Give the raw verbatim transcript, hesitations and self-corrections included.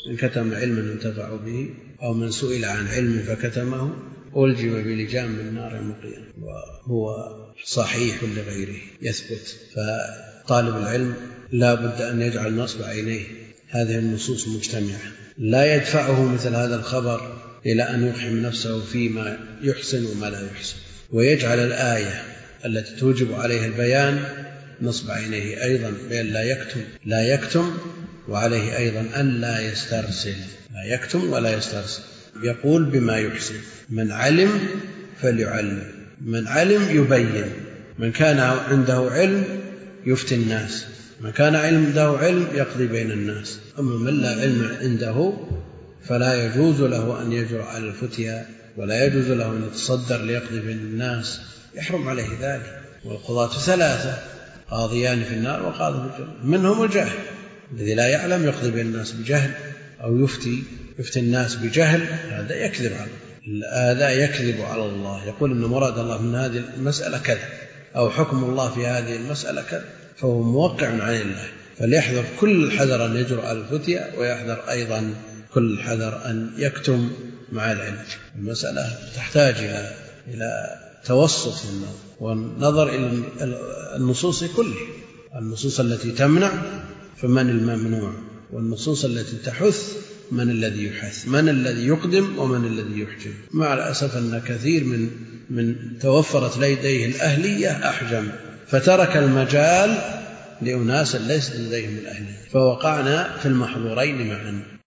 من كتم علما ينتفع به أو من سئل عن علم فكتمه ألجم بلجام من نار يوم القيامة، وهو صحيح لغيره يثبت. فطالب العلم لا بد أن يجعل نصب عينيه هذه النصوص مجتمعة، لا يدفعه مثل هذا الخبر إلى أن يقحم نفسه فيما يحسن وما لا يحسن، ويجعل الآية التي توجب عليه البيان نصب عينيه أيضا بأن لا يكتم لا يكتم وعليه أيضا أن لا يسترسل، لا يكتم ولا يسترسل، يقول بما يحسن. من علم فليعلم، من علم يبين، من كان عنده علم يفتي الناس، من كان عنده علم يقضي بين الناس. أما من لا علم عنده فلا يجوز له أن يجرؤ على الفتيا ولا يجوز له أن يتصدر ليقضي بين الناس، يحرم عليه ذلك. والقضاة ثلاثة: قاضيان في النار وقاضي في الجنة. منهم الجاهل الذي لا يعلم يقضي بين الناس بجهل، أو يفتي يفتي الناس بجهل، هذا يكذب على هذا يكذب على الله، يقول إن مراد الله من هذه المسألة كذا، أو حكم الله في هذه المسألة كذا، فهو موقع عن الله. فليحذر كل الحذر أن يجرؤ على الفتيا، ويحذر أيضا كل الحذر أن يكتم مع العلم. المسألة تحتاج إلى إلى توسط في النظر، والنظر إلى النصوص كلها، النصوص التي تمنع فمن الممنوع، والنصوص التي تحث من الذي يحث، من الذي يقدم ومن الذي يحجم. مع الأسف أن كثير من من توفرت لديه الأهلية أحجم، فترك المجال لأناس ليس لديهم الأهلية، فوقعنا في المحظورين معا.